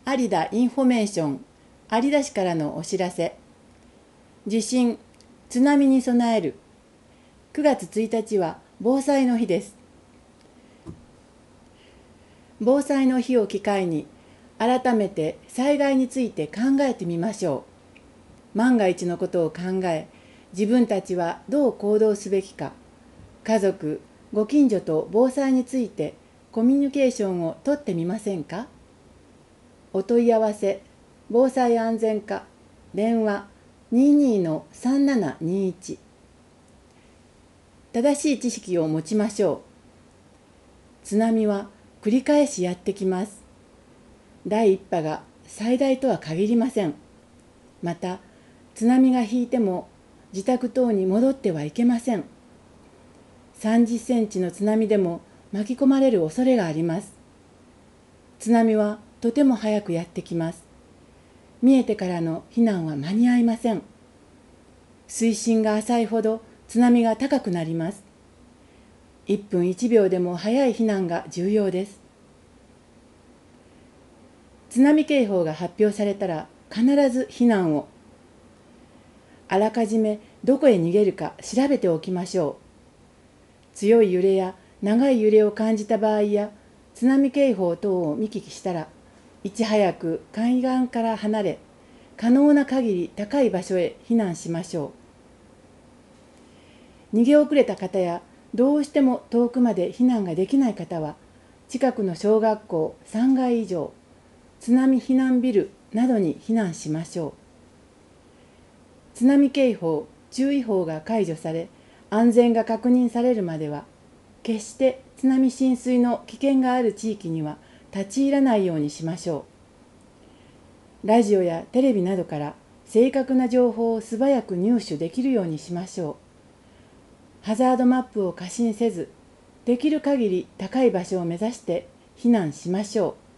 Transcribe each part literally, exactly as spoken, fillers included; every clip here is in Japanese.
有田インフォメーション有田市からのお知らせ。地震、津波に備える。くがつついたちは防災の日です。防災の日を機会に改めて災害について考えてみましょう。万が一のことを考え、自分たちはどう行動すべきか、家族、ご近所と防災についてコミュニケーションをとってみませんか。お問い合わせ、防災安全課、電話 にじゅうにのさんななにいち。正しい知識を持ちましょう。津波は繰り返しやってきます。第一波が最大とは限りません。また、津波が引いても自宅等に戻ってはいけません。さんじゅっセンチの津波でも巻き込まれる恐れがあります。津波はとても早くやってきます。見えてからの避難は間に合いません。水深が浅いほど津波が高くなります。いっぷんいちびょうでも早い避難が重要です。津波警報が発表されたら必ず避難を。あらかじめどこへ逃げるか調べておきましょう。強い揺れや長い揺れを感じた場合や津波警報等を見聞きしたら、いち早く海岸から離れ、可能な限り高い場所へ避難しましょう。逃げ遅れた方やどうしても遠くまで避難ができない方は、近くの小学校さんがい以上、津波避難ビルなどに避難しましょう。津波警報、注意報が解除され、安全が確認されるまでは、決して津波浸水の危険がある地域には立ち入らないようにしましょう。ラジオやテレビなどから正確な情報を素早く入手できるようにしましょう。ハザードマップを過信せず、できる限り高い場所を目指して避難しましょ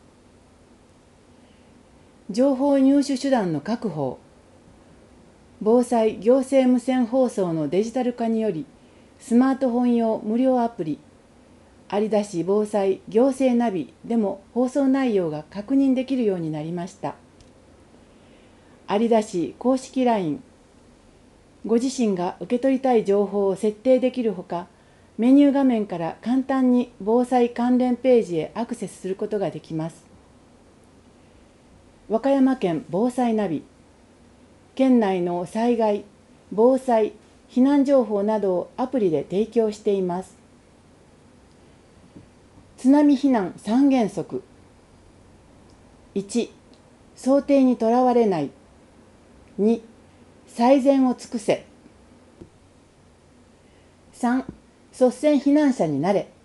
う。情報入手手段の確保。防災行政無線放送のデジタル化により、スマートフォン用無料アプリ、有田市防災行政ナビでも放送内容が確認できるようになりました。有田市公式 ライン、ご自身が受け取りたい情報を設定できるほか、メニュー画面から簡単に防災関連ページへアクセスすることができます。和歌山県防災ナビ、県内の災害、防災、避難情報などをアプリで提供しています。津波避難さん原則。いち、想定にとらわれない。に、最善を尽くせ。さん、率先避難者になれ。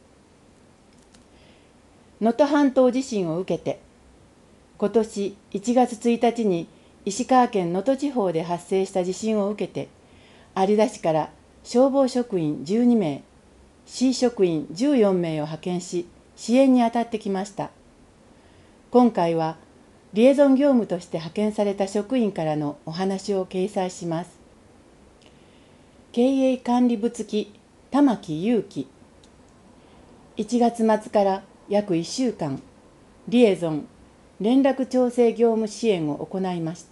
能登半島地震を受けて、今年いちがつついたちに石川県能登地方で発生した地震を受けて、有田市から消防職員じゅうにめい、市職員じゅうよんめいを派遣し、支援に当たってきました。今回は、リエゾン業務として派遣された職員からのお話を掲載します。経営管理部付き玉木祐樹。いちがつまつから約いっしゅうかん、リエゾン、連絡調整業務支援を行いました。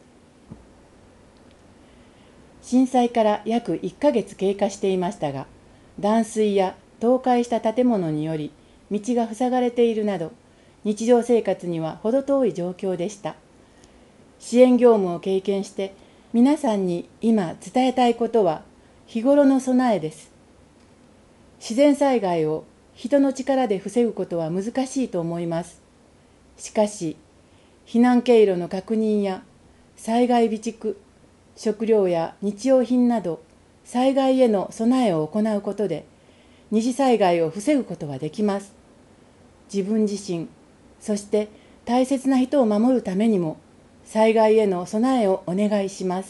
震災から約いっかげつ経過していましたが、断水や倒壊した建物により道が塞がれているなど、日常生活には程遠い状況でした。支援業務を経験して、皆さんに今伝えたいことは、日頃の備えです。自然災害を人の力で防ぐことは難しいと思います。しかし、避難経路の確認や災害備蓄、食料や日用品など災害への備えを行うことで二次災害を防ぐことはできます。自分自身、そして大切な人を守るためにも災害への備えをお願いします。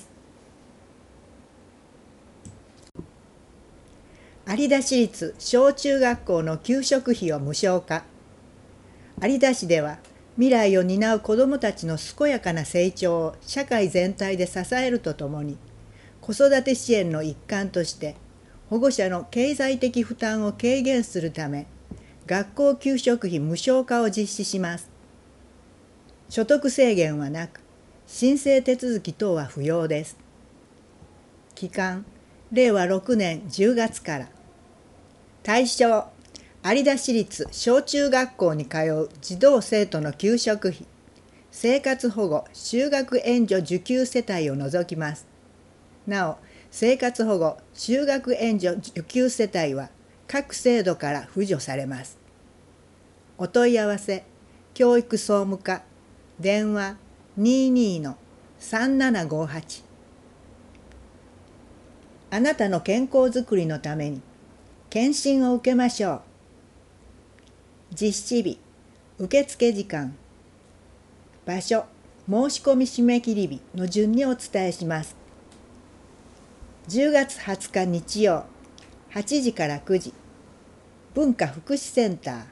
有田市立小中学校の給食費を無償化。有田市では未来を担う子どもたちの健やかな成長を社会全体で支えるとともに、子育て支援の一環として保護者の経済的負担を軽減するため、学校給食費無償化を実施します。 所得制限はなく、申請手続き等は不要です。期間、れいわろくねんじゅうがつから。対象、有田市立小中学校に通う児童生徒の給食費、生活保護就学援助受給世帯を除きます。なお、生活保護就学援助受給世帯は各制度から扶助されます。お問い合わせ、教育総務課、電話 にじゅうに のさんななごはち。あなたの健康づくりのために検診を受けましょう。実施日、受付時間、場所、申し込み締め切り日の順にお伝えします。じゅうがつはつか日曜、はちじからくじ、文化福祉センタ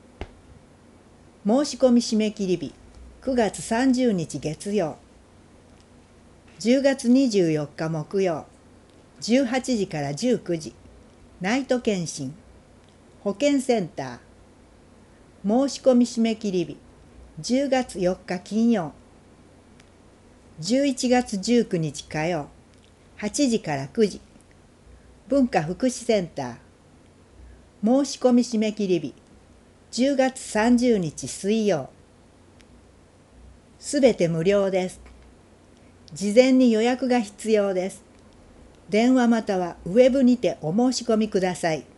ー。申し込み締め切り日、くがつさんじゅうにち月曜。じゅうがつにじゅうよっか木曜、じゅうはちじからじゅうくじ、ナイト検診、保健センター。申し込み締め切り日、じゅうがつよっか金曜。じゅういちがつじゅうくにち火曜、はちじからくじ、文化福祉センター。申し込み締め切り日、じゅうがつさんじゅうにち水曜。すべて無料です。事前に予約が必要です。電話またはウェブにてお申し込みください。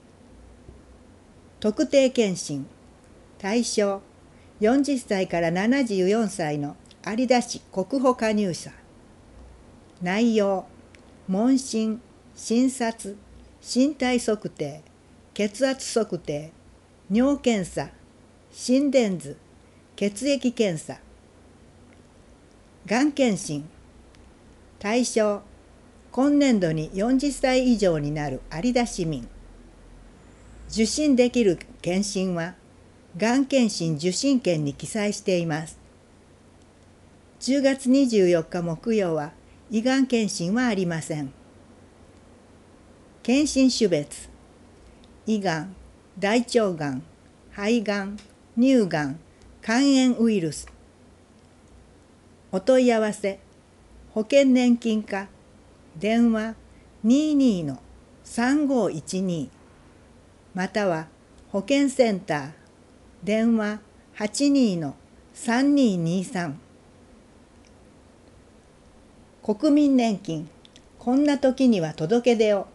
特定健診、対象、よんじゅっさいからななじゅうよんさいの有田市国保加入者。内容、問診、診察、身体測定、血圧測定、尿検査、心電図、血液検査。がん検診、対象、今年度によんじゅっさい以上になる有田市民。受診できる検診は、がん検診受診券に記載しています。じゅうがつにじゅうよっか木曜は、胃がん検診はありません。検診種別、胃がん、大腸がん、肺がん、乳がん、肝炎ウイルス。お問い合わせ、保険年金課、電話 にじゅうに のさんごいちに、または保険センター、電話 はちじゅうに のさんににさん。国民年金、こんな時には届け出を。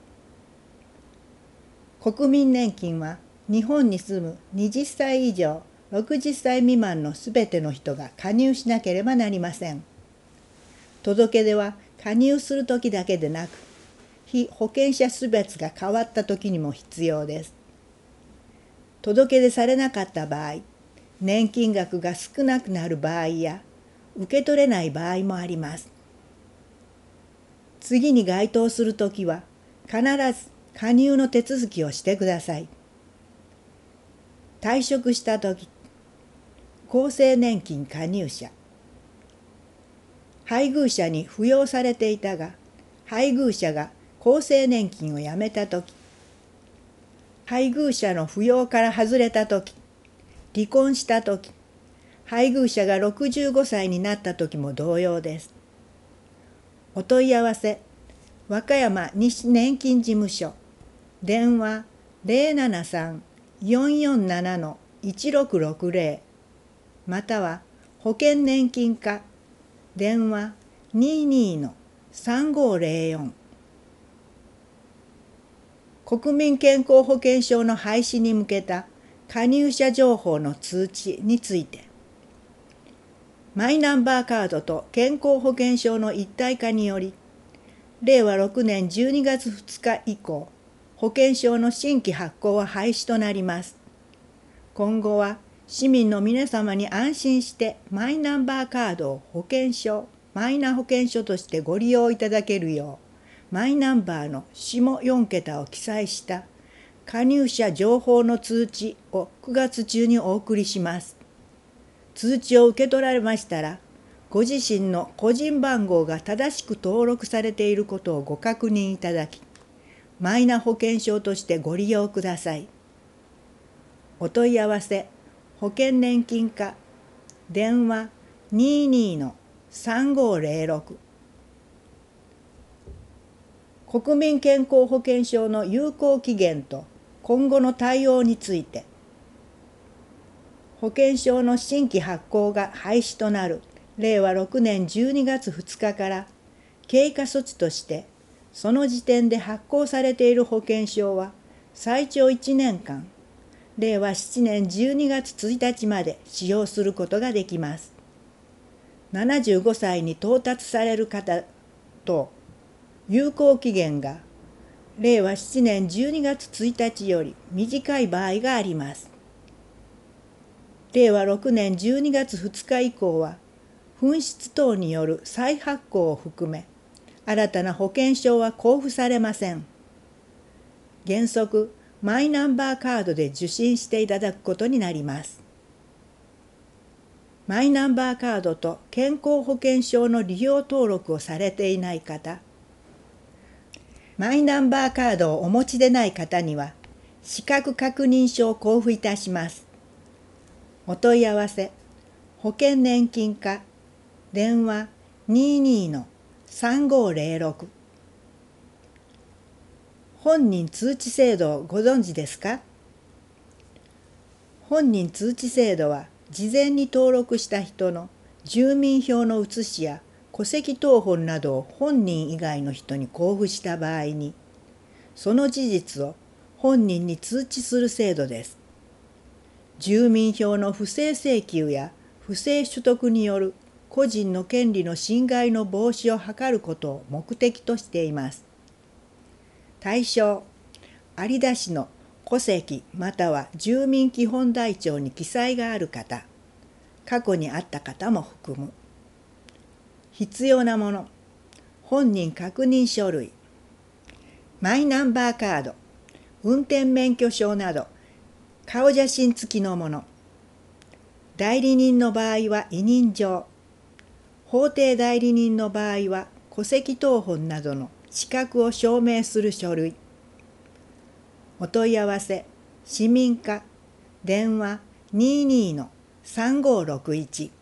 国民年金は日本に住むはたち以上ろくじゅっさい未満のすべての人が加入しなければなりません。届け出は加入するときだけでなく、被保険者種別が変わったときにも必要です。届け出されなかった場合、年金額が少なくなる場合や、受け取れない場合もあります。次に該当するときは、必ず加入の手続きをしてください。退職したとき、厚生年金加入者、配偶者に扶養されていたが、配偶者が厚生年金をやめたとき、配偶者の扶養から外れたとき、離婚したとき、配偶者がろくじゅうごさいになったときも同様です。お問い合わせ、和歌山西年金事務所、電話 ゼロななさん よんよんなな のいちろくろくゼロ、または保険年金課、電話 にじゅうに のさんごゼロよん。国民健康保険証の廃止に向けた加入者情報の通知について、マイナンバーカードと健康保険証の一体化により、れいわろくねんじゅうにがつふつか以降、保険証の新規発行は廃止となります。今後は市民の皆様に安心してマイナンバーカードを保険証、マイナ保険証としてご利用いただけるよう、マイナンバーの下よんけたを記載した加入者情報の通知をくがつ中にお送りします。通知を受け取られましたら、ご自身の個人番号が正しく登録されていることをご確認いただき、マイナ保険証としてご利用ください。お問い合わせ、保険年金課、 電話 にじゅうにのさんごーぜろろく。国民健康保険証の有効期限と今後の対応について、保険証の新規発行が廃止となるれいわろくねんじゅうにがつふつかから経過措置として、その時点で発行されている保険証は最長いちねんかん、れいわしちねんじゅうにがつついたちまで使用することができます。ななじゅうごさいに到達される方と、有効期限がれいわしちねんじゅうにがつついたちより短い場合があります。れいわろくねんじゅうにがつふつか以降は、紛失等による再発行を含め、新たな保険証は交付されません。原則、マイナンバーカードで受診していただくことになります。マイナンバーカードと健康保険証の利用登録をされていない方、マイナンバーカードをお持ちでない方には、資格確認書を交付いたします。お問い合わせ、保険年金課、電話 にじゅうにのさんごーぜろろく。本人通知制度をご存知ですか？本人通知制度は、事前に登録した人の住民票の写しや戸籍謄本などを本人以外の人に交付した場合に、その事実を本人に通知する制度です。住民票の不正請求や不正取得による個人の権利の侵害の防止を図ることを目的としています。対象、有田市の戸籍または住民基本台帳に記載がある方、過去にあった方も含む。必要なもの、本人確認書類、マイナンバーカード、運転免許証など、顔写真付きのもの。代理人の場合は委任状、法定代理人の場合は戸籍謄本などの資格を証明する書類。お問い合わせ、市民課、電話 にじゅうにのさんごーろくいち。